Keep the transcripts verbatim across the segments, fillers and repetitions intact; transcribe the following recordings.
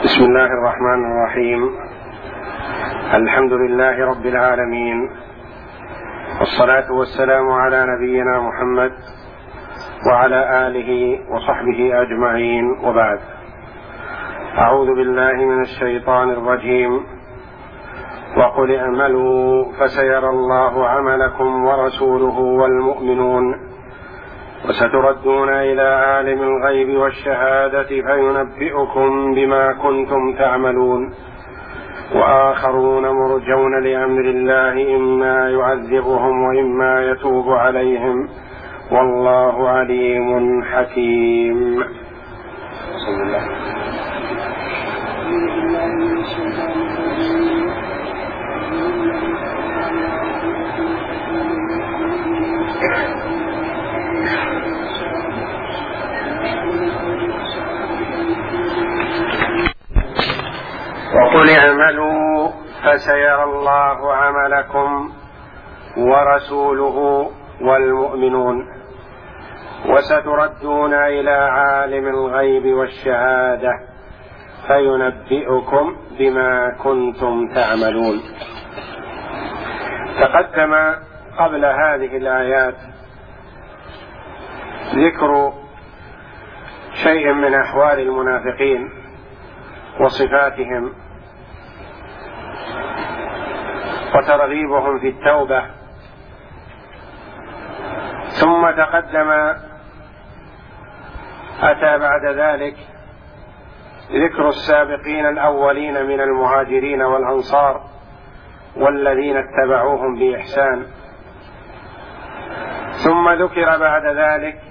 بسم الله الرحمن الرحيم. الحمد لله رب العالمين، والصلاة والسلام على نبينا محمد وعلى آله وصحبه أجمعين، وبعد. أعوذ بالله من الشيطان الرجيم. وقل اعملوا فسيرى الله عملكم ورسوله والمؤمنون وستردون إلى عالم الغيب والشهادة فينبئكم بما كنتم تعملون وآخرون مرجون لأمر الله إما يعذبهم وإما يتوب عليهم والله عليم حكيم. بسم الله. وقل اعملوا فسيرى الله عملكم ورسوله والمؤمنون وستردون إلى عالم الغيب والشهادة فينبئكم بما كنتم تعملون. تقدم قبل هذه الآيات ذكر شيء من أحوال المنافقين وصفاتهم وترغيبهم في التوبة، ثم تقدم أتى بعد ذلك ذكر السابقين الأولين من المهاجرين والأنصار والذين اتبعوهم بإحسان، ثم ذكر بعد ذلك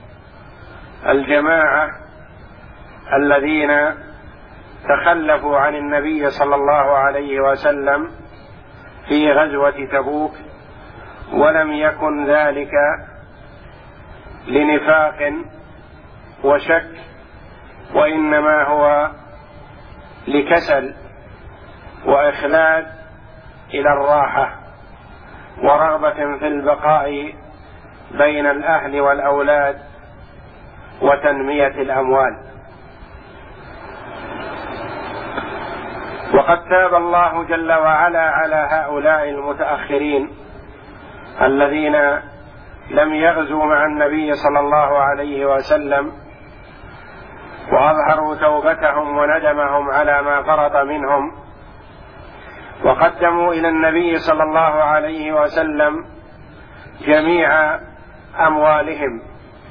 الجماعة الذين تخلفوا عن النبي صلى الله عليه وسلم في غزوة تبوك، ولم يكن ذلك لنفاق وشك، وإنما هو لكسل وإخلاد إلى الراحة ورغبة في البقاء بين الأهل والأولاد وتنمية الأموال. وقد تاب الله جل وعلا على هؤلاء المتأخرين الذين لم يغزوا مع النبي صلى الله عليه وسلم وأظهروا توبتهم وندمهم على ما فرط منهم، وقدموا إلى النبي صلى الله عليه وسلم جميع أموالهم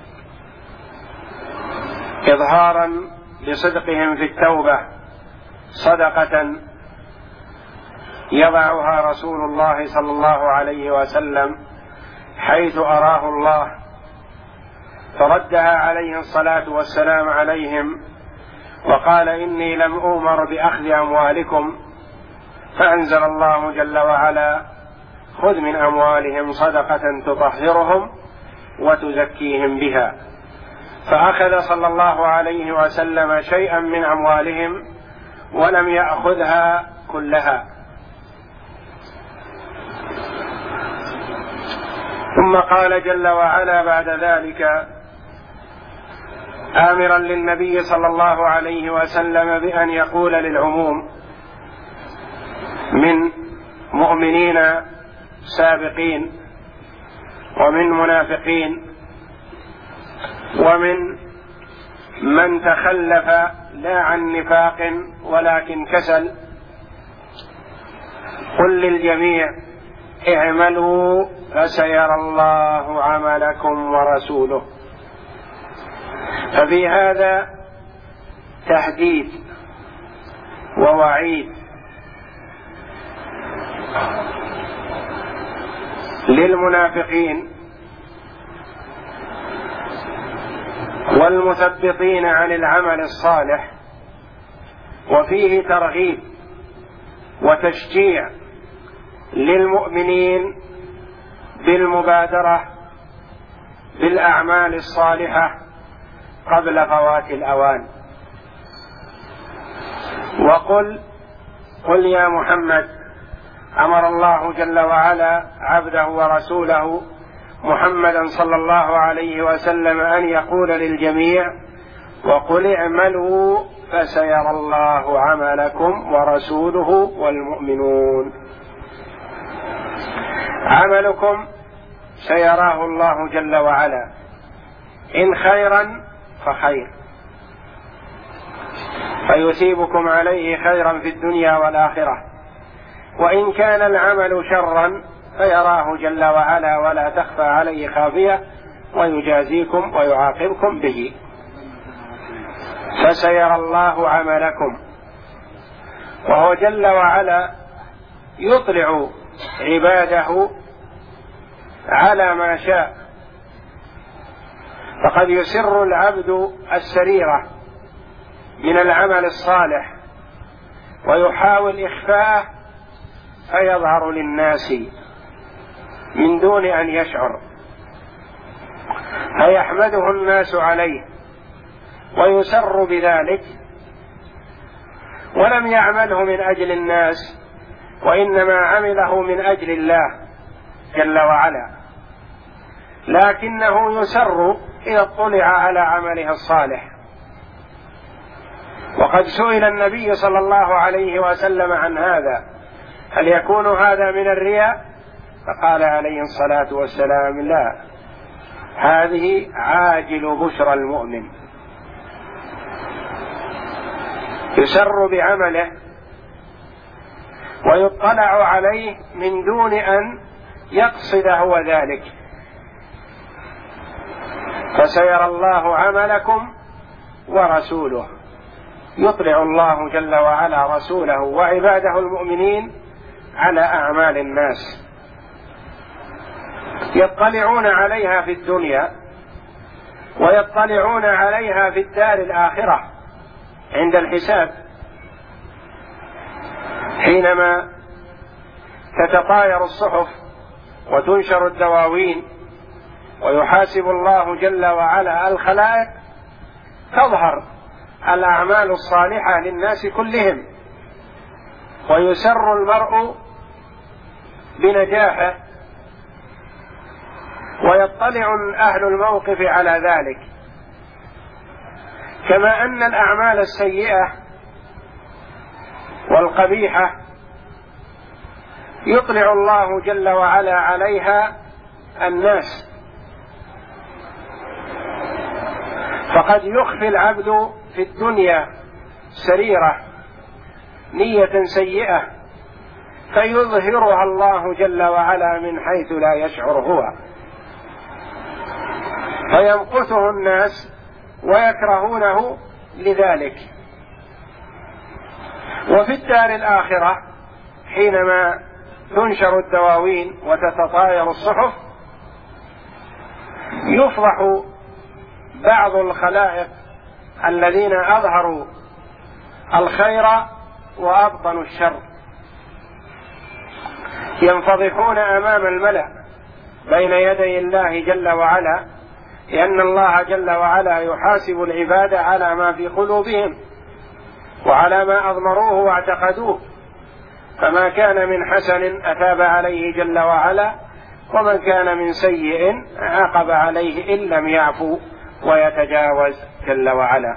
إظهارا لصدقهم في التوبة، صدقة يضعها رسول الله صلى الله عليه وسلم حيث أراه الله، فردها عليه الصلاة والسلام عليهم وقال: إني لم أؤمر بأخذ أموالكم، فأنزل الله جل وعلا: خذ من أموالهم صدقة تطهرهم وتزكيهم بها. فأخذ صلى الله عليه وسلم شيئا من أموالهم ولم يأخذها كلها. ثم قال جل وعلا بعد ذلك آمرا للنبي صلى الله عليه وسلم بأن يقول للعموم من مؤمنين سابقين ومن منافقين ومن من تخلف لا عن نفاق ولكن كسل: قل للجميع اعملوا فسيرى الله عملكم ورسوله. ففي هذا تهديد ووعيد للمنافقين والمثبطين عن العمل الصالح، وفيه ترغيب وتشجيع للمؤمنين بالمبادرة بالأعمال الصالحة قبل فوات الأوان. وقل قل يا محمد، أمر الله جل وعلا عبده ورسوله محمدا صلى الله عليه وسلم أن يقول للجميع: وقل اعملوا فسيرى الله عملكم ورسوله والمؤمنون. عملكم سيراه الله جل وعلا، إن خيرا فخير فيثيبكم عليه خيرا في الدنيا والآخرة، وإن كان العمل شرا فيراه جل وعلا ولا تخفى عليه خافية ويجازيكم ويعاقبكم به. فسيرى الله عملكم، وهو جل وعلا يطلع عباده على ما شاء، فقد يسر العبد السريرة من العمل الصالح ويحاول إخفاءه فيظهر للناس من دون أن يشعر، فيحمده الناس عليه ويسر بذلك، ولم يعمله من أجل الناس وإنما عمله من أجل الله جل وعلا، لكنه يسر إذا اطلع على عمله الصالح. وقد سئل النبي صلى الله عليه وسلم عن هذا: هل يكون هذا من الرياء؟ فقال عليه الصلاة والسلام: لا، هذه عاجل بشرى المؤمن، يسر بعمله ويطلع عليه من دون أن يقصد هو ذلك. فسيرى الله عملكم ورسوله، يطلع الله جل وعلا رسوله وعباده المؤمنين على أعمال الناس، يطلعون عليها في الدنيا ويطلعون عليها في الدار الآخرة عند الحساب، حينما تتطاير الصحف وتنشر الدواوين ويحاسب الله جل وعلا الخلائق، تظهر الأعمال الصالحة للناس كلهم، ويسر المرء بنجاحه ويطلع أهل الموقف على ذلك. كما أن الأعمال السيئة والقبيحة يطلع الله جل وعلا عليها الناس، فقد يخفي العبد في الدنيا سريرة نية سيئة فيظهرها الله جل وعلا من حيث لا يشعر هو، فيمقته الناس ويكرهونه لذلك. وفي الدار الآخرة حينما تنشر الدواوين وتتطاير الصحف يفضح بعض الخلائق الذين أظهروا الخير وأبطنوا الشر، ينفضحون أمام الملأ بين يدي الله جل وعلا، لأن الله جل وعلا يحاسب العباد على ما في قلوبهم وعلى ما أضمروه واعتقدوه، فما كان من حسن أثاب عليه جل وعلا، ومن كان من سيء عاقب عليه إن لم يعفو ويتجاوز جل وعلا.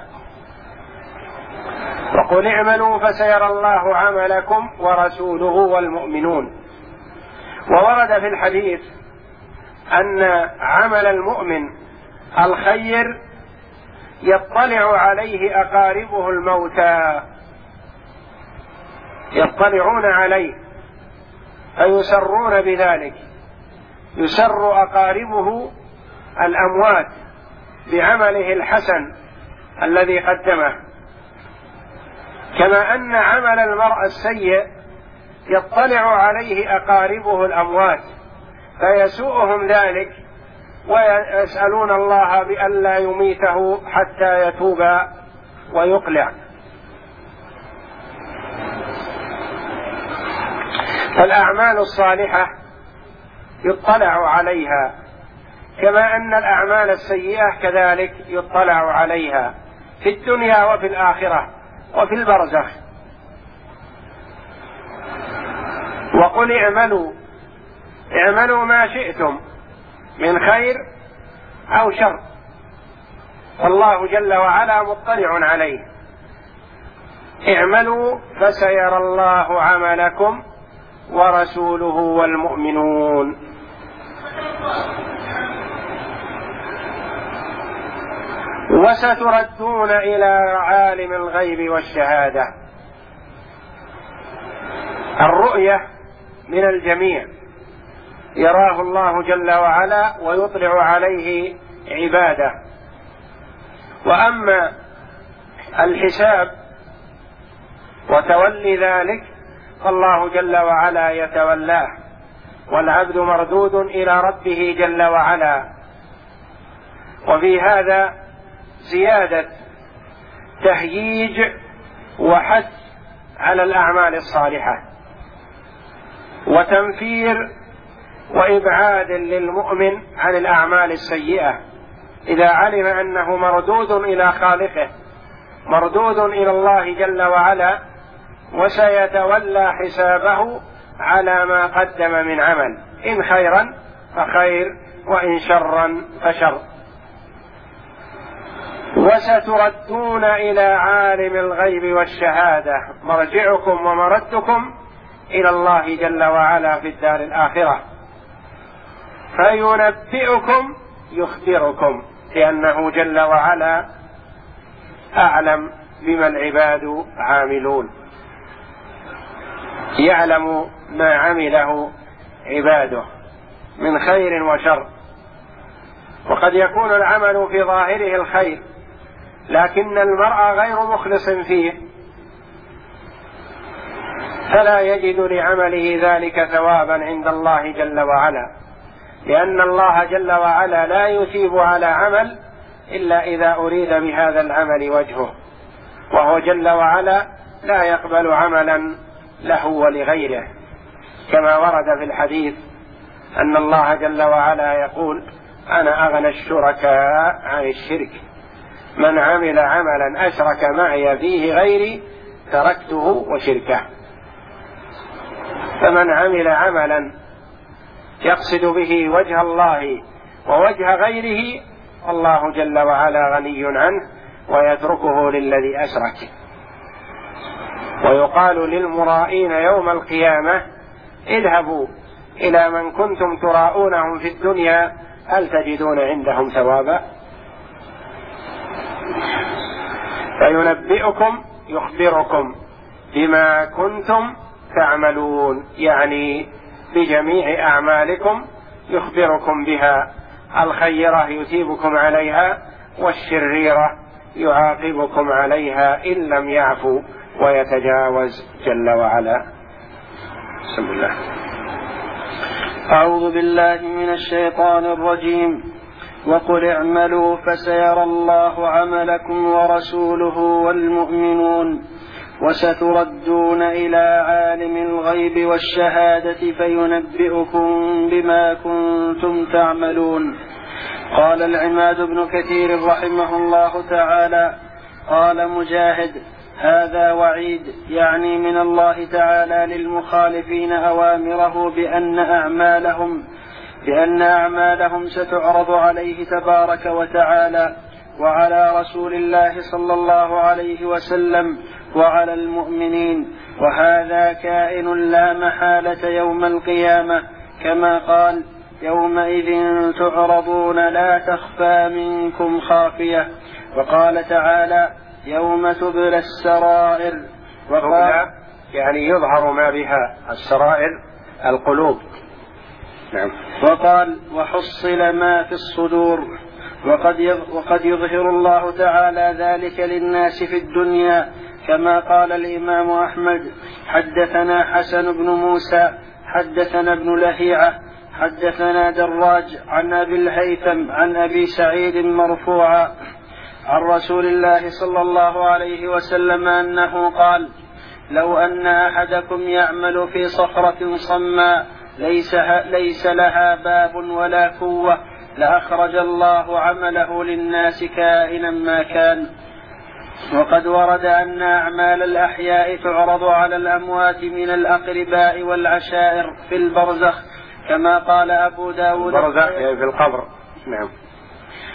وقل اعملوا فسيرى الله عملكم ورسوله والمؤمنون. وورد في الحديث أن عمل المؤمن الخير يطلع عليه أقاربه الموتى، يطلعون عليه فيسرون بذلك، يسر أقاربه الأموات بعمله الحسن الذي قدمه. كما أن عمل المرء السيء يطلع عليه أقاربه الأموات فيسوءهم ذلك ويسألون الله بألا يميته حتى يتوب ويقلع. فالأعمال الصالحة يطلع عليها، كما أن الأعمال السيئة كذلك يطلع عليها في الدنيا وفي الآخرة وفي البرزخ. وقل اعملوا اعملوا ما شئتم من خير أو شر والله جل وعلا مطلع عليه. اعملوا فسيرى الله عملكم ورسوله والمؤمنون. وستردون إلى عالم الغيب والشهادة. الرؤية من الجميع، يراه الله جل وعلا ويطلع عليه عباده. وأما الحساب وتولي ذلك فالله جل وعلا يتولاه، والعبد مردود إلى ربه جل وعلا. وفي هذا زيادة تهييج وحث على الأعمال الصالحة، وتنفير وإبعاد للمؤمن عن الأعمال السيئة إذا علم أنه مردود إلى خالقه، مردود إلى الله جل وعلا، وسيتولى حسابه على ما قدم من عمل، إن خيرا فخير وإن شرا فشر. وستردون إلى عالم الغيب والشهادة، مرجعكم ومردكم إلى الله جل وعلا في الدار الآخرة، فينبئكم يخبركم، لأنه جل وعلا أعلم بما العباد عاملون، يعلم ما عمله عباده من خير وشر. وقد يكون العمل في ظاهره الخير لكن المرء غير مخلص فيه، فلا يجد لعمله ذلك ثوابا عند الله جل وعلا، لأن الله جل وعلا لا يثيب على عمل إلا إذا أريد بهذا العمل وجهه، وهو جل وعلا لا يقبل عملا له ولغيره، كما ورد في الحديث أن الله جل وعلا يقول: أنا أغنى الشركاء عن الشرك، من عمل عملا أشرك معي فيه غيري تركته وشركه. فمن عمل عملا يقصد به وجه الله ووجه غيره الله جل وعلا غني عنه ويتركه للذي أشرك. ويقال للمرائين يوم القيامة: اذهبوا إلى من كنتم تراءونهم في الدنيا هل تجدون عندهم ثوابا؟ فينبئكم يخبركم بما كنتم تعملون، يعني بجميع أعمالكم يخبركم بها، الخيرة يثيبكم عليها والشريرة يعاقبكم عليها إن لم يعفوا ويتجاوز جل وعلا. بسم الله. أعوذ بالله من الشيطان الرجيم. وقل اعملوا فسيرى الله عملكم ورسوله والمؤمنون وستردون إلى عالم الغيب والشهادة فينبئكم بما كنتم تعملون. قال العماد بن كثير رحمه الله تعالى: قال مجاهد: هذا وعيد، يعني من الله تعالى للمخالفين أوامره بأن أعمالهم بأن أعمالهم ستعرض عليه تبارك وتعالى وعلى رسول الله صلى الله عليه وسلم وعلى المؤمنين، وهذا كائن لا محالة يوم القيامة، كما قال: يومئذ تعرضون لا تخفى منكم خافية. وقال تعالى: يوم تبلى السرائر. وقال يعني يظهر ما بها السرائر القلوب. نعم. وقال: وحصل ما في الصدور. وقد وقد يظهر الله تعالى ذلك للناس في الدنيا، كما قال الإمام أحمد: حدثنا حسن بن موسى حدثنا ابن لهيعة حدثنا دراج عن أبي الهيثم عن أبي سعيد مرفوعا عن رسول الله صلى الله عليه وسلم أنه قال: لو أن أحدكم يعمل في صخرة صماء ليس, ليس لها باب ولا كوة لأخرج الله عمله للناس كائنا ما كان. وقد ورد أن أعمال الأحياء تعرض على الأموات من الأقرباء والعشائر في البرزخ، كما قال أبو داود: البرزخ يعني في القبر. نعم.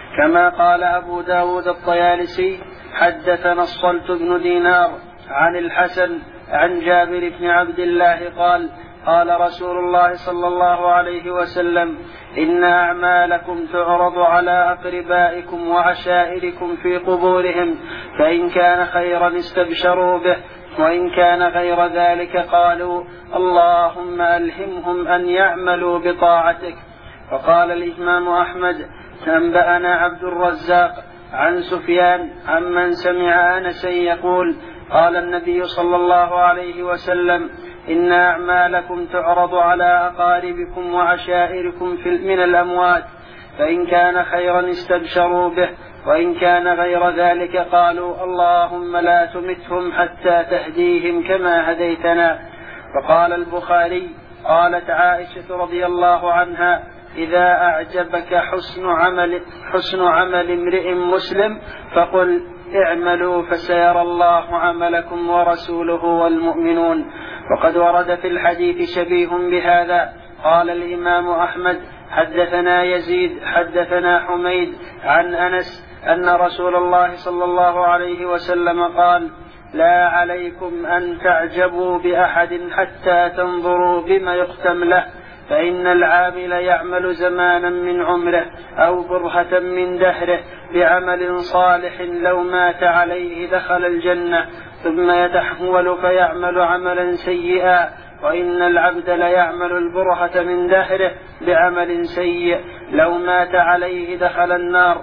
كما قال أبو داود الطيالسي حدثنا الصلت بن دينار عن الحسن عن جابر بن عبد الله قال قال رسول الله صلى الله عليه وسلم إن أعمالكم تعرض على أقربائكم وعشائركم في قبورهم فإن كان خيرا استبشروا به وإن كان غير ذلك قالوا اللهم ألهمهم أن يعملوا بطاعتك. وقال الإمام أحمد أنبأنا عبد الرزاق عن سفيان عمن سمع أنسا يقول قال النبي صلى الله عليه وسلم إن أعمالكم تعرض على أقاربكم وعشائركم من الأموات فإن كان خيرا استبشروا به وإن كان غير ذلك قالوا اللهم لا تمتهم حتى تهديهم كما هديتنا. وقال البخاري قالت عائشة رضي الله عنها إذا أعجبك حسن عمل, حسن عمل امرئ مسلم فقل اعملوا فسيرى الله عملكم ورسوله والمؤمنون. وقد ورد في الحديث شبيه بهذا. قال الإمام أحمد حدثنا يزيد حدثنا حميد عن أنس أن رسول الله صلى الله عليه وسلم قال لا عليكم أن تعجبوا بأحد حتى تنظروا بما يختم له فإن العامل يعمل زمانا من عمره أو برهة من دهره بعمل صالح لو مات عليه دخل الجنة ثم يتحول فيعمل عملا سيئا وإن العبد ليعمل البرهة من دهره بعمل سيء لو مات عليه دخل النار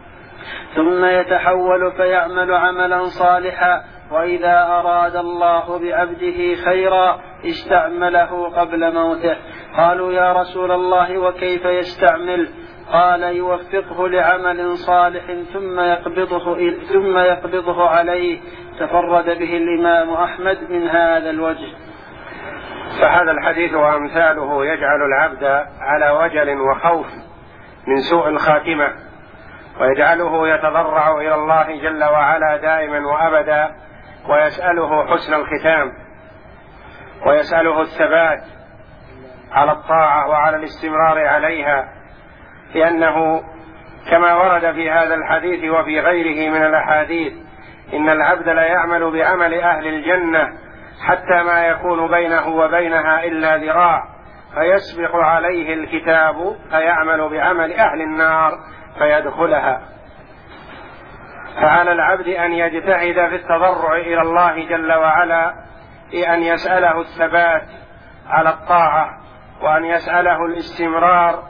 ثم يتحول فيعمل عملا صالحا وإذا أراد الله بعبده خيرا استعمله قبل موته. قالوا يا رسول الله وكيف يستعمل؟ قال يوفقه لعمل صالح ثم يقبضه, ثم يقبضه عليه. تفرد به الإمام أحمد من هذا الوجه. فهذا الحديث وأمثاله يجعل العبد على وجل وخوف من سوء الخاتمة ويجعله يتضرع إلى الله جل وعلا دائما وأبدا ويسأله حسن الختام ويسأله الثبات على الطاعة وعلى الاستمرار عليها، لأنه كما ورد في هذا الحديث وفي غيره من الأحاديث إن العبد لا يعمل بعمل أهل الجنة حتى ما يكون بينه وبينها إلا ذراع فيسبق عليه الكتاب فيعمل بعمل أهل النار فيدخلها. فعلى العبد أن يجتهد في التضرع إلى الله جل وعلا بأن يسأله الثبات على الطاعة وأن يسأله الاستمرار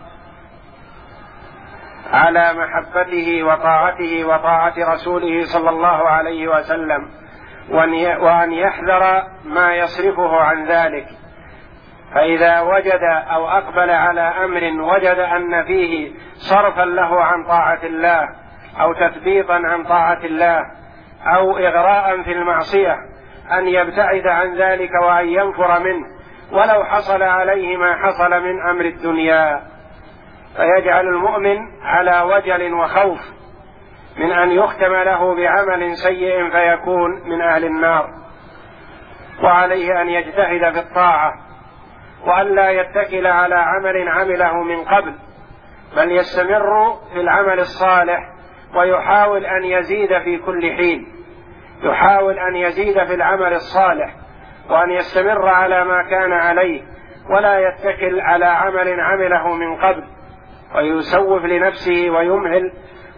على محبته وطاعته وطاعة رسوله صلى الله عليه وسلم وأن يحذر ما يصرفه عن ذلك. فإذا وجد أو أقبل على أمر وجد أن فيه صرفا له عن طاعة الله أو تثبيطا عن طاعة الله أو إغراء في المعصية أن يبتعد عن ذلك وأن ينفر منه ولو حصل عليه ما حصل من أمر الدنيا. فيجعل المؤمن على وجل وخوف من أن يختم له بعمل سيء فيكون من أهل النار، وعليه أن يجتهد في الطاعة وأن لا يتكل على عمل عمله من قبل بل يستمر في العمل الصالح ويحاول أن يزيد في كل حين، يحاول أن يزيد في العمل الصالح وأن يستمر على ما كان عليه ولا يتكل على عمل عمله من قبل ويسوف لنفسه ويمهل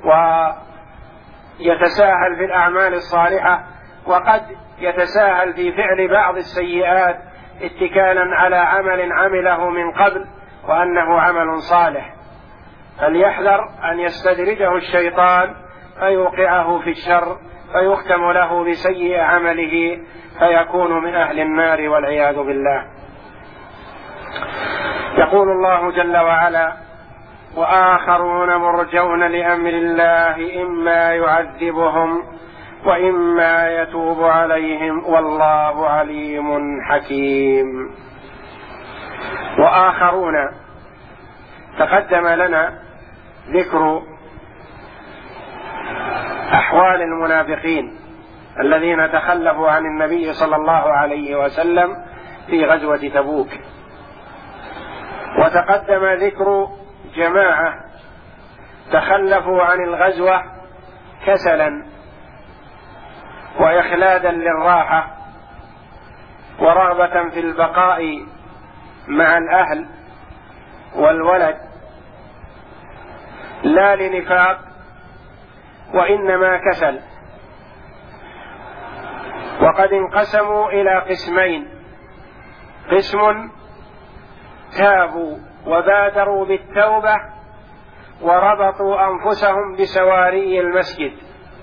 ويتساهل في الأعمال الصالحة وقد يتساهل في فعل بعض السيئات اتكالا على عمل عمله من قبل وأنه عمل صالح. فليحذر أن يستدرجه الشيطان فيوقعه في الشر فيختم له بسيء عمله فيكون من أهل النار والعياذ بالله. يقول الله جل وعلا وآخرون مرجون لأمر الله إما يعذبهم وإما يتوب عليهم والله عليم حكيم. وآخرون تقدم لنا ذكر أحوال المنافقين الذين تخلفوا عن النبي صلى الله عليه وسلم في غزوة تبوك، وتقدم ذكر جماعة تخلفوا عن الغزوة كسلا وإخلادا للراحة ورغبة في البقاء مع الأهل والولد، لا لنفاق وإنما كسل. وقد انقسموا إلى قسمين: قسم تابوا وبادروا بالتوبة وربطوا أنفسهم بسواري المسجد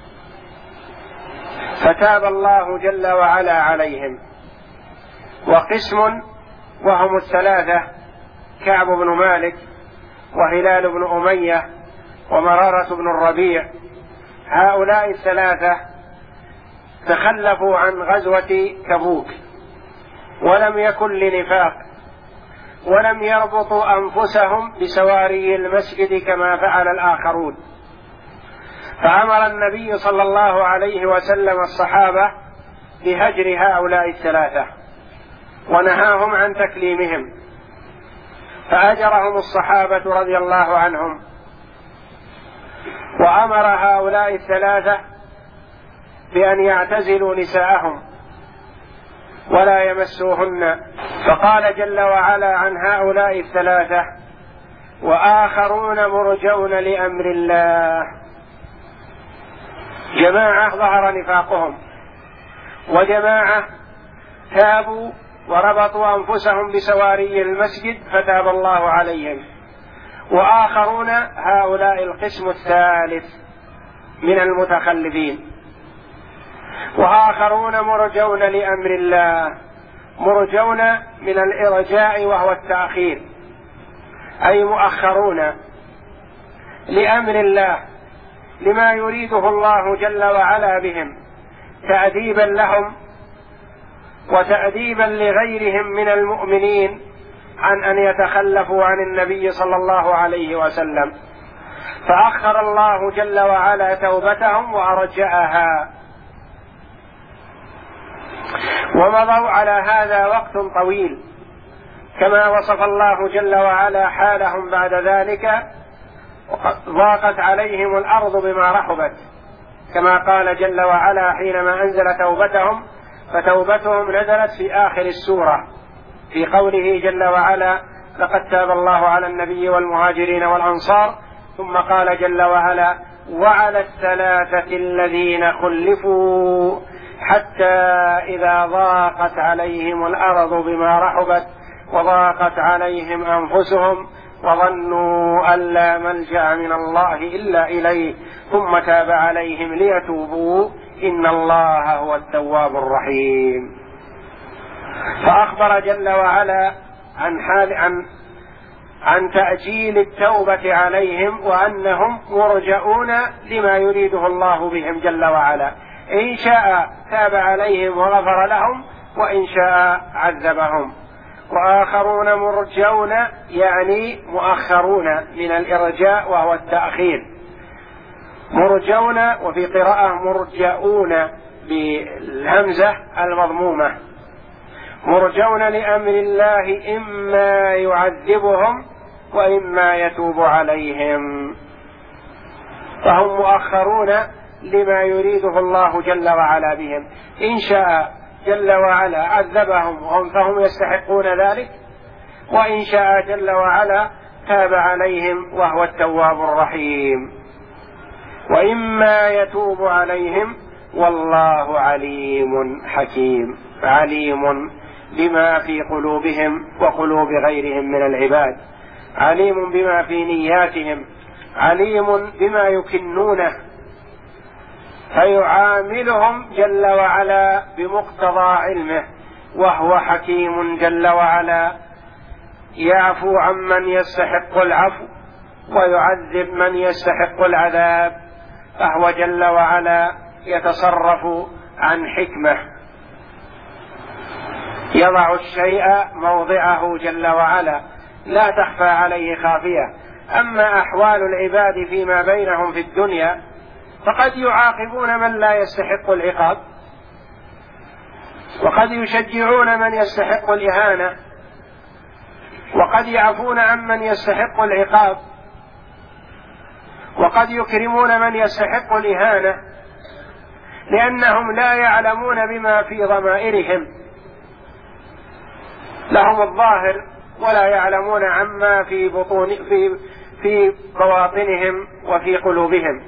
فتاب الله جل وعلا عليهم، وقسم وهم الثلاثة: كعب بن مالك وهلال بن أمية ومرارة بن الربيع. هؤلاء الثلاثة تخلفوا عن غزوة تبوك ولم يكن لنفاق، ولم يربطوا أنفسهم بسواري المسجد كما فعل الآخرون، فأمر النبي صلى الله عليه وسلم الصحابة بهجر هؤلاء الثلاثة ونهاهم عن تكليمهم، فأجرهم الصحابة رضي الله عنهم، وأمر هؤلاء الثلاثة بأن يعتزلوا نساءهم ولا يمسوهن، فقال جل وعلا عن هؤلاء الثلاثة: وآخرون مرجون لأمر الله. جماعة ظهر نفاقهم، وجماعة تابوا وربطوا أنفسهم بسواري المسجد فتاب الله عليهم، وآخرون هؤلاء القسم الثالث من المتخلفين. وآخرون مرجون لأمر الله، مرجون من الإرجاء وهو التأخير، أي مؤخرون لأمر الله، لما يريده الله جل وعلا بهم تأديبا لهم وتأديبا لغيرهم من المؤمنين عن أن يتخلفوا عن النبي صلى الله عليه وسلم، فأخر الله جل وعلا توبتهم وأرجأها، ومضوا على هذا وقت طويل، كما وصف الله جل وعلا حالهم بعد ذلك: ضاقت عليهم الأرض بما رحبت، كما قال جل وعلا حينما أنزل توبتهم، فتوبتهم نزلت في آخر السورة في قوله جل وعلا: لقد تاب الله على النبي والمهاجرين والأنصار، ثم قال جل وعلا: وعلى الثلاثة الذين خلفوا حتى إذا ضاقت عليهم الأرض بما رحبت وضاقت عليهم أنفسهم وظنوا أن لا ملجأ من الله إلا إليه ثم تاب عليهم ليتوبوا إن الله هو التواب الرحيم. فأخبر جل وعلا عن حال عن عن تأجيل التوبة عليهم، وأنهم مرجؤون لما يريده الله بهم جل وعلا، إن شاء تاب عليهم وغفر لهم، وإن شاء عذبهم. وآخرون مرجون يعني مؤخرون من الإرجاء وهو التأخير، مرجون، وفي قراءة مرجؤون بالهمزة المضمومة، مرجون لأمر الله إما يعذبهم وإما يتوب عليهم، فهم مؤخرون لما يريده الله جل وعلا بهم، إن شاء جل وعلا عذبهم وهم فهم يستحقون ذلك، وإن شاء جل وعلا تاب عليهم وهو التواب الرحيم، وإما يتوب عليهم والله عليم حكيم، عليم بما في قلوبهم وقلوب غيرهم من العباد، عليم بما في نياتهم، عليم بما يكنونه، فيعاملهم جل وعلا بمقتضى علمه، وهو حكيم جل وعلا، يعفو عمن يستحق العفو ويعذب من يستحق العذاب، فهو جل وعلا يتصرف عن حكمة، يضع الشيء موضعه جل وعلا، لا تخفى عليه خافية. أما أحوال العباد فيما بينهم في الدنيا فقد يعاقبون من لا يستحق العقاب، وقد يشجعون من يستحق الإهانة، وقد يعفون عمن يستحق العقاب، وقد يكرمون من يستحق الإهانة لأنهم لا يعلمون بما في ضمائرهم، لهم الظاهر ولا يعلمون عما في بطون في في بواطنهم وفي قلوبهم.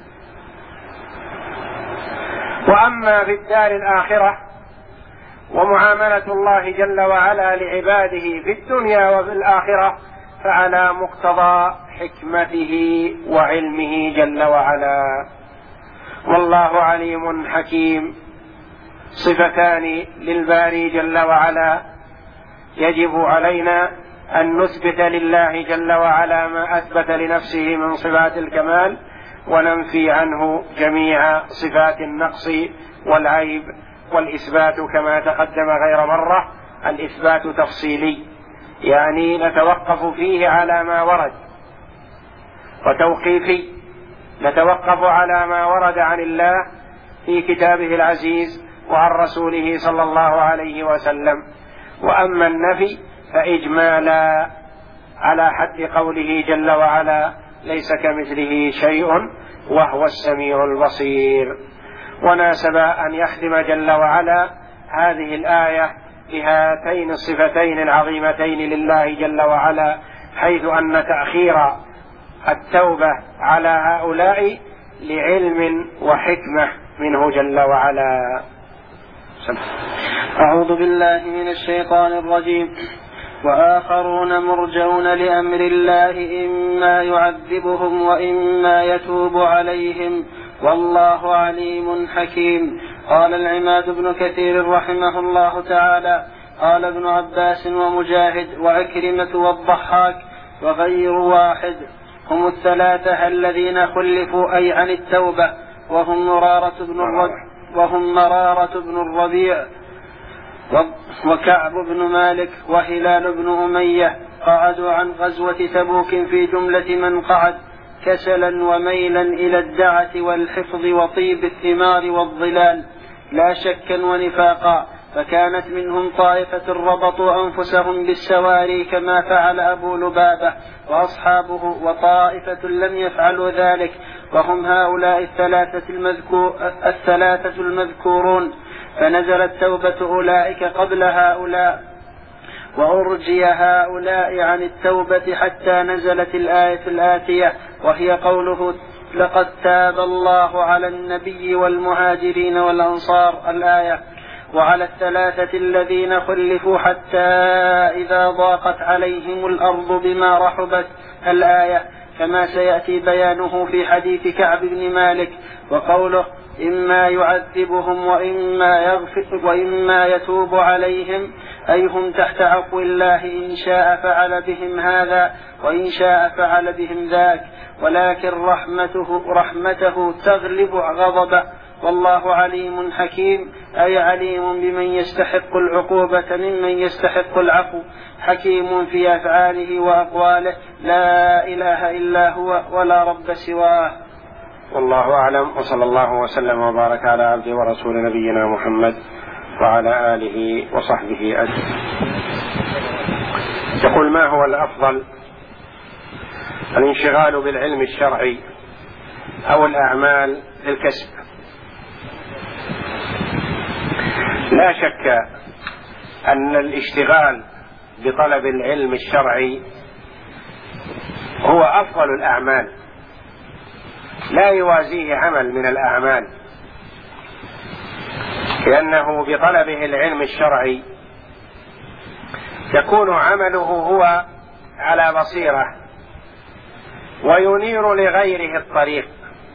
وأما في الدار الآخرة ومعاملة الله جل وعلا لعباده في الدنيا وفي الآخرة فعلى مقتضى حكمته وعلمه جل وعلا، والله عليم حكيم. صفتان للباري جل وعلا يجب علينا أن نثبت لله جل وعلا ما أثبت لنفسه من صفات الكمال، وننفي عنه جميع صفات النقص والعيب. والإثبات كما تقدم غير مرة الإثبات تفصيلي، يعني نتوقف فيه على ما ورد، وتوقيفي نتوقف على ما ورد عن الله في كتابه العزيز وعن رسوله صلى الله عليه وسلم. وأما النفي فإجمالا على حد قوله جل وعلا ليس كمثله شيء وهو السميع البصير. وناسب أن يختم جل وعلا هذه الآية بهاتين الصفتين العظيمتين لله جل وعلا، حيث أن تأخير التوبة على هؤلاء لعلم وحكمة منه جل وعلا. أعوذ بالله من الشيطان الرجيم. وآخرون مرجون لأمر الله إما يعذبهم وإما يتوب عليهم والله عليم حكيم. قال العماد بن كثير رحمه الله تعالى قال ابن عباس ومجاهد وعكرمة والضحاك وغير واحد هم الثلاثة الذين خلفوا أي عن التوبة، وهم مرارة بن الربيع وهم مرارة بن الربيع وكعب بن مالك وهلال بن أمية، قعدوا عن غزوة تبوك في جملة من قعد كسلا وميلا إلى الدعة والحفظ وطيب الثمار والظلال لا شكا ونفاقا، فكانت منهم طائفة ربطوا أنفسهم بالسواري كما فعل أبو لبابة وأصحابه، وطائفة لم يفعلوا ذلك، وهم هؤلاء الثلاثة, المذكور الثلاثة المذكورون. فنزلت توبة أولئك قبل هؤلاء، وأرجي هؤلاء عن التوبة حتى نزلت الآية الآتية وهي قوله لقد تاب الله على النبي والمهاجرين والأنصار الآية، وعلى الثلاثة الذين خلفوا حتى إذا ضاقت عليهم الأرض بما رحبت الآية، كما سيأتي بيانه في حديث كعب بن مالك. وقوله إما يعذبهم وإما, يغفر وإما يتوب عليهم أي هم تحت عفو الله إن شاء فعل بهم هذا وإن شاء فعل بهم ذاك، ولكن رحمته, رحمته تغلب غضبه، والله عليم حكيم أي عليم بمن يستحق العقوبة ممن يستحق العفو، حكيم في أفعاله وأقواله، لا إله إلا هو ولا رب سواه. والله أعلم، وصلى الله وسلم وبارك على عبده ورسول نبينا محمد وعلى آله وصحبه أجمعين. يقول: ما هو الأفضل، الانشغال بالعلم الشرعي أو الأعمال للكسب؟ لا شك أن الاشتغال بطلب العلم الشرعي هو أفضل الأعمال، لا يوازيه عمل من الأعمال، لأنه بطلبه العلم الشرعي يكون عمله هو على بصيرة وينير لغيره الطريق،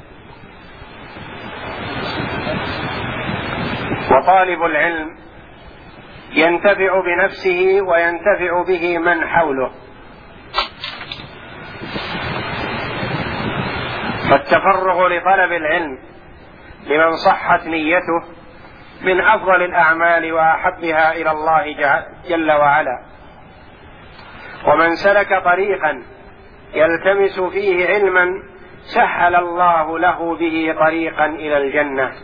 وطالب العلم ينتفع بنفسه وينتفع به من حوله. فالتفرغ لطلب العلم لمن صحت نيته من أفضل الأعمال وأحبها إلى الله جل وعلا. ومن سلك طريقا يلتمس فيه علما سهل الله له به طريقا إلى الجنة.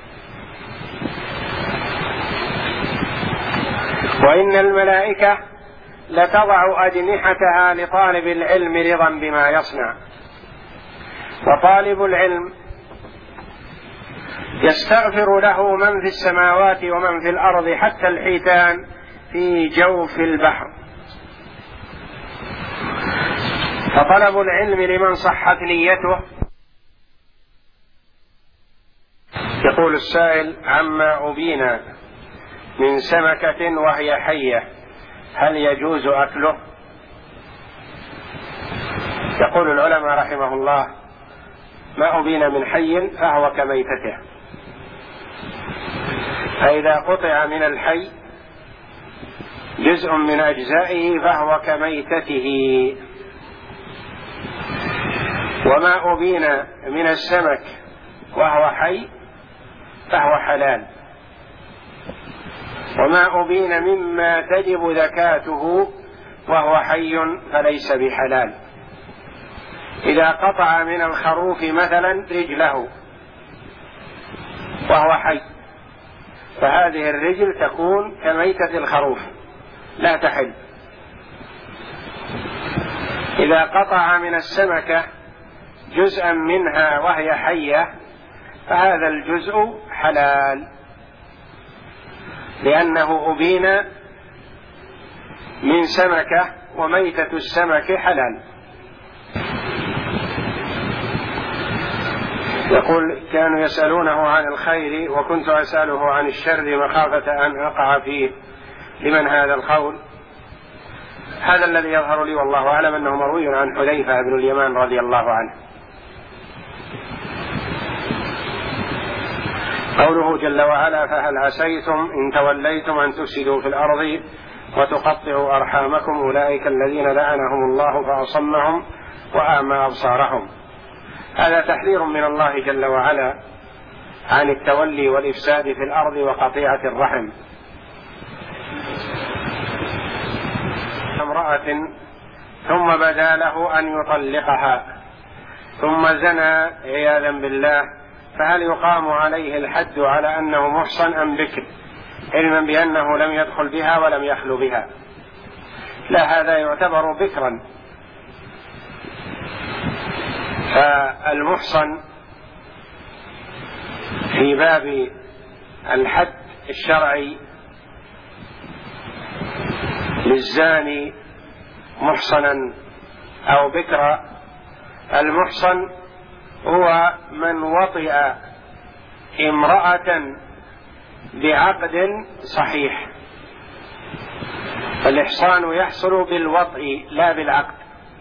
وإن الملائكة لتضع أجنحتها لطالب العلم رضا بما يصنع، وطالب العلم يستغفر له من في السماوات ومن في الأرض حتى الحيتان في جوف البحر. فطلب العلم لمن صحت نيته. يقول السائل: عما أبينا من سمكة وهي حية هل يجوز أكله؟ يقول العلماء رحمه الله: ما أبين من حي فهو كميتته، فإذا قطع من الحي جزء من أجزائه فهو كميتته، وما أبين من السمك وهو حي فهو حلال، وما أبين مما تجب زكاته وهو حي فليس بحلال. إذا قطع من الخروف مثلا رجله وهو حي فهذه الرجل تكون كميتة الخروف لا تحل. إذا قطع من السمكة جزءا منها وهي حية فهذا الجزء حلال، لأنه أبين من سمكة وميتة السمك حلال. يقول: كانوا يسألونه عن الخير وكنت أسأله عن الشر مخافة أن أقع فيه، لمن هذا القول؟ هذا الذي يظهر لي والله أعلم أنه مروي عن حذيفة بن اليمان رضي الله عنه. قوله جل وعلا: فهل عسيتم إن توليتم أن تفسدوا في الأرض وتقطعوا أرحامكم أولئك الذين لعنهم الله فأصمهم وأعمى أبصارهم. هذا تحذير من الله جل وعلا عن التولي والإفساد في الأرض وقطيعة الرحم. امرأة ثم بدا له أن يطلقها ثم زنى عياذا بالله، فهل يقام عليه الحد على أنه محصن أم بكر، علما بأنه لم يدخل بها ولم يخلو بها؟ لا، هذا يعتبر بكرا. فالمحصن في باب الحد الشرعي للزاني محصنا أو بكرا، المحصن هو من وطئ امرأة بعقد صحيح. الإحصان يحصل بالوطء لا بالعقد.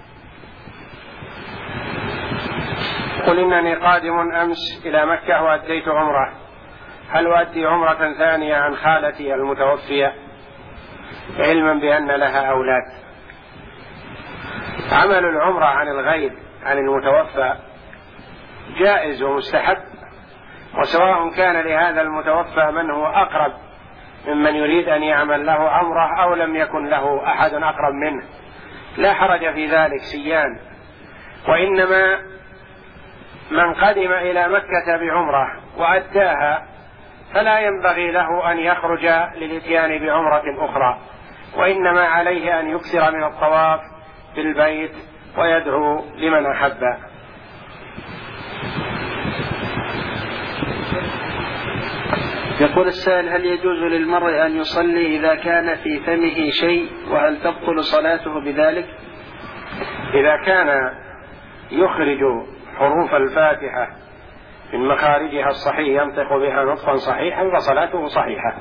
قل إنني قادم أمس إلى مكة وأديت عمرة، هل أؤدي عمرة ثانية عن خالتي المتوفية علما بأن لها أولاد؟ عمل العمرة عن الغير عن المتوفى جائز ومستحب، وسواء كان لهذا المتوفى من هو أقرب ممن يريد أن يعمل له عمرة أو لم يكن له أحد أقرب منه، لا حرج في ذلك سيان. وإنما من قدم إلى مكة بعمرة وأداها فلا ينبغي له أن يخرج للإتيان بعمرة أخرى، وإنما عليه أن يكثر من الطواف بالبيت ويدعو لمن أحب. يقول السائل: هل يجوز للمرء أن يصلي إذا كان في فمه شيء، وهل تبطل صلاته بذلك؟ إذا كان يخرج حروف الفاتحة من مخارجها الصحيح ينطق بها نطقا صحيحا فصلاته صحيحة.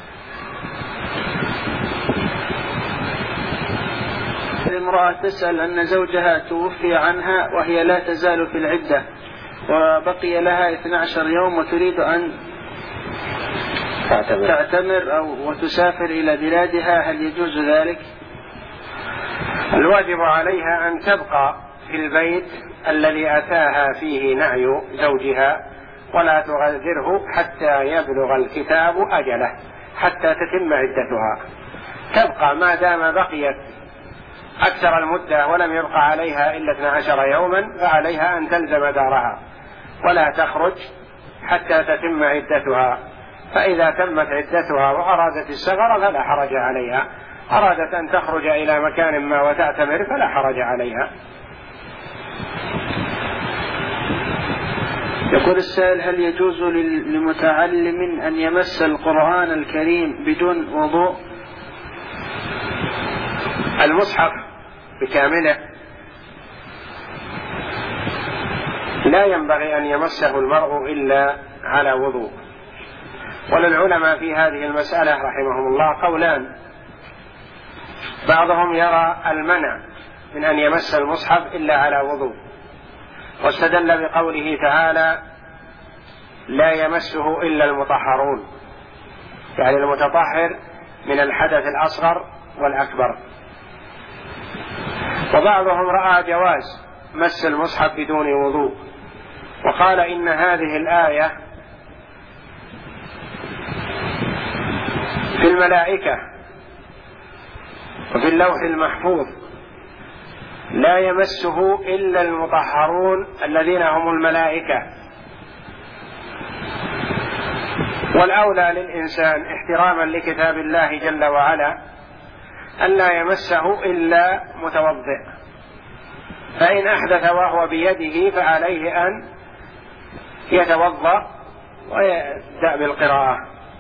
امرأة تسأل أن زوجها توفي عنها وهي لا تزال في العدة وبقي لها اثني عشر يوم وتريد أن تعتمر, تعتمر أو وتسافر إلى بلادها، هل يجوز ذلك؟ الواجب عليها أن تبقى في البيت الذي أتاها فيه نعي زوجها ولا تغادره حتى يبلغ الكتاب أجله، حتى تتم عدتها. تبقى ما دام بقيت أكثر المدة ولم يبقى عليها إلا اثني عشر يوما فعليها أن تلزم دارها ولا تخرج حتى تتم عدتها. فإذا تمت عدتها وأرادت السفر فلا حرج عليها، أرادت أن تخرج إلى مكان ما وتعتمر فلا حرج عليها. يقول السائل: هل يجوز لمتعلم أن يمس القرآن الكريم بدون وضوء؟ المصحف بكامله لا ينبغي أن يمسه المرء إلا على وضوء، وللعلماء في هذه المسألة رحمهم الله قولان. بعضهم يرى المنع من أن يمس المصحف إلا على وضوء، واستدل بقوله تعالى: لا يمسه إلا المطهرون، يعني المتطهر من الحدث الأصغر والأكبر. وبعضهم رأى جواز مس المصحف بدون وضوء، وقال إن هذه الآية في الملائكة وفي اللوح المحفوظ لا يمسه إلا المطهرون الذين هم الملائكة، والأولى للإنسان احتراما لكتاب الله جل وعلا أن لا يمسه إلا متوضئ، فإن أحدث وهو بيده فعليه أن يتوضأ ويبدأ بالقراءة.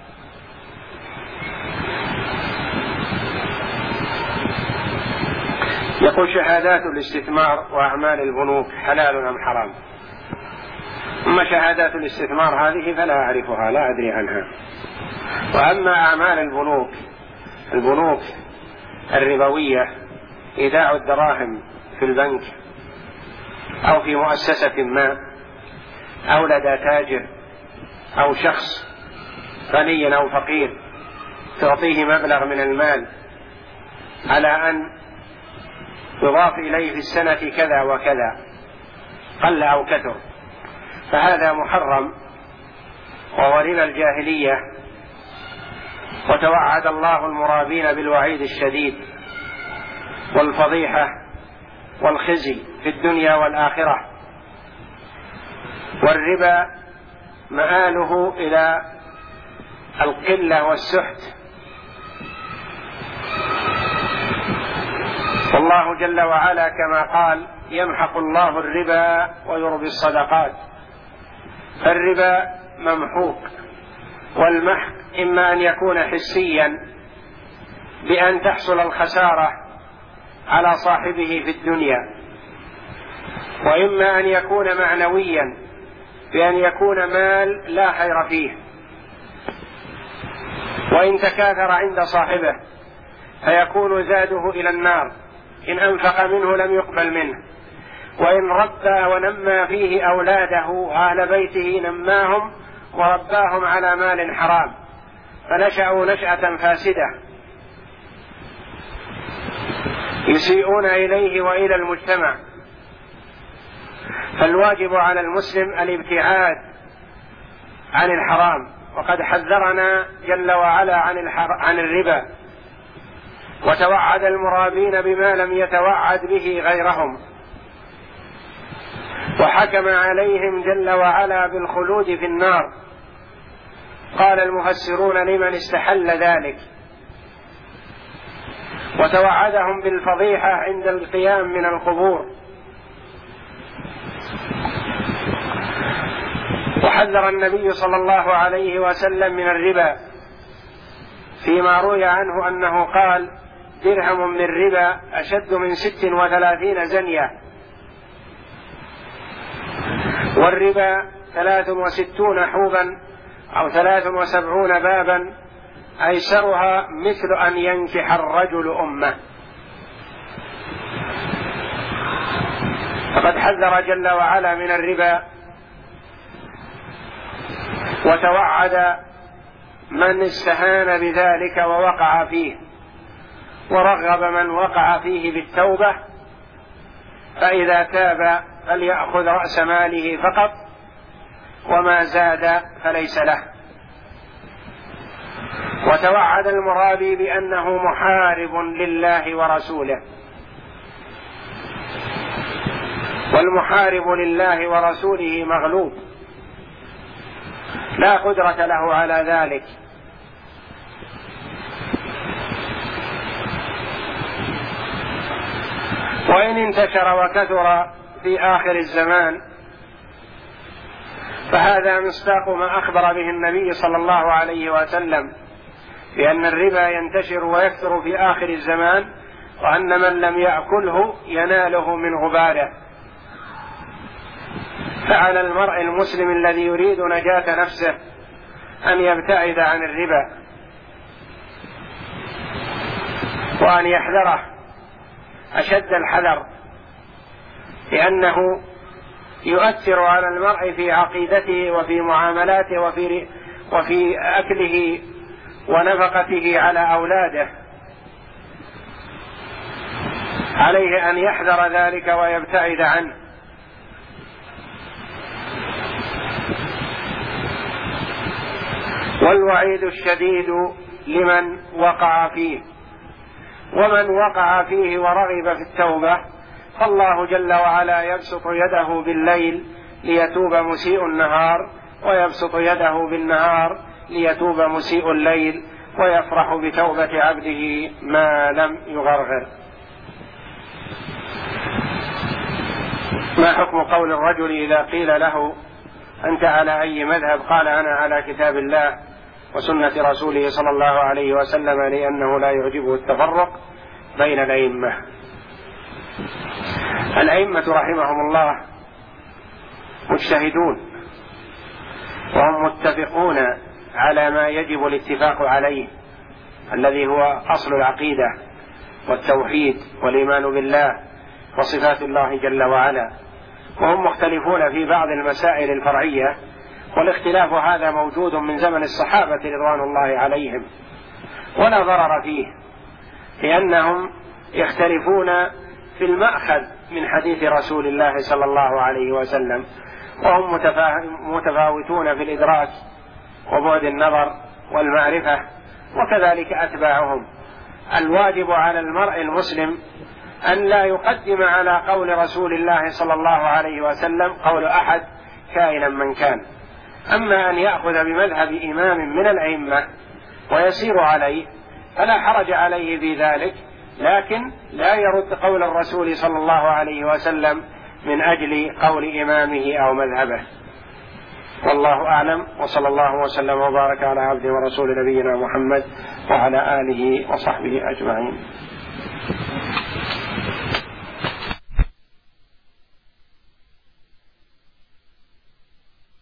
يقول: شهادات الاستثمار وأعمال البنوك حلال أم حرام؟ أما شهادات الاستثمار هذه فلا أعرفها، لا أدري عنها. وأما أعمال البنوك، البنوك الربوية، إيداع الدراهم في البنك أو في مؤسسة ما أو لدى تاجر أو شخص غني أو فقير تعطيه مبلغ من المال على أن يضاف إليه في السنة كذا وكذا قل أو كثر، فهذا محرم وهو ربا الجاهلية، وتوعد الله المرابين بالوعيد الشديد والفضيحة والخزي في الدنيا والآخرة. والربا مآله إلى القلة والسحت، والله جل وعلا كما قال: يمحق الله الربا ويربي الصدقات. فالربا ممحوق، والمحق إما أن يكون حسيا بأن تحصل الخسارة على صاحبه في الدنيا، وإما أن يكون معنويا بأن يكون مال لا خير فيه، وإن تكاثر عند صاحبه فيكون زاده إلى النار، إن أنفق منه لم يقبل منه، وإن ربى ونمى فيه أولاده وأهل بيته نماهم ورباهم على مال حرام فنشأوا نشأة فاسدة يسيئون إليه وإلى المجتمع. فالواجب على المسلم الابتعاد عن الحرام، وقد حذرنا جل وعلا عن, عن الربا، وتوعد المرابين بما لم يتوعد به غيرهم، وحكم عليهم جل وعلا بالخلود في النار. قال المفسرون: لمن استحل ذلك. وتوعدهم بالفضيحة عند القيام من القبور. وحذر النبي صلى الله عليه وسلم من الربا فيما روي عنه أنه قال: درهم من ربا أشد من ست وثلاثين زنية. والربا ثلاث وستون حوبا أو ثلاث وسبعون بابا أيسرها مثل أن ينكح الرجل أمه. فقد حذر جل وعلا من الربا، وتوعد من استهان بذلك ووقع فيه، ورغب من وقع فيه بالتوبة، فإذا تاب فليأخذ رأس ماله فقط، وما زاد فليس له. وتوعد المرابي بأنه محارب لله ورسوله، والمحارب لله ورسوله مغلوب لا قدرة له على ذلك. وإن انتشر وكثر في آخر الزمان فهذا مصداق ما أخبر به النبي صلى الله عليه وسلم بأن الربا ينتشر ويكثر في آخر الزمان، وأن من لم يأكله يناله من غباره. فعلى المرء المسلم الذي يريد نجاة نفسه أن يبتعد عن الربا وأن يحذره أشد الحذر، لأنه يؤثر على المرء في عقيدته وفي معاملاته وفي وفي أكله ونفقته على أولاده. عليه أن يحذر ذلك ويبتعد عنه. والوعيد الشديد لمن وقع فيه، ومن وقع فيه ورغب في التوبة فالله جل وعلا يبسط يده بالليل ليتوب مسيء النهار، ويبسط يده بالنهار ليتوب مسيء الليل، ويفرح بتوبة عبده ما لم يغرغر. ما حكم قول الرجل إذا قيل له أنت على أي مذهب؟ قال أنا على كتاب الله وسنة رسوله صلى الله عليه وسلم، لأنه لا يعجبه التفرق بين الأئمة. الأئمة رحمهم الله مجتهدون، وهم متفقون على ما يجب الاتفاق عليه، الذي هو أصل العقيدة والتوحيد والإيمان بالله وصفات الله جل وعلا، وهم مختلفون في بعض المسائل الفرعية، والاختلاف هذا موجود من زمن الصحابة رضوان الله عليهم، ولا ضرر فيه، لأنهم يختلفون في المأخذ من حديث رسول الله صلى الله عليه وسلم، وهم متفاوتون في الإدراك وبعد النظر والمعرفة، وكذلك أتباعهم. الواجب على المرء المسلم أن لا يقدم على قول رسول الله صلى الله عليه وسلم قول أحد كائنا من كان. أما أن يأخذ بمذهب إمام من الأئمة ويسير عليه فلا حرج عليه في ذلك، لكن لا يرد قول الرسول صلى الله عليه وسلم من أجل قول إمامه أو مذهبه. والله أعلم، وصلى الله وسلم وبارك على عبده ورسول نبينا محمد وعلى آله وصحبه أجمعين.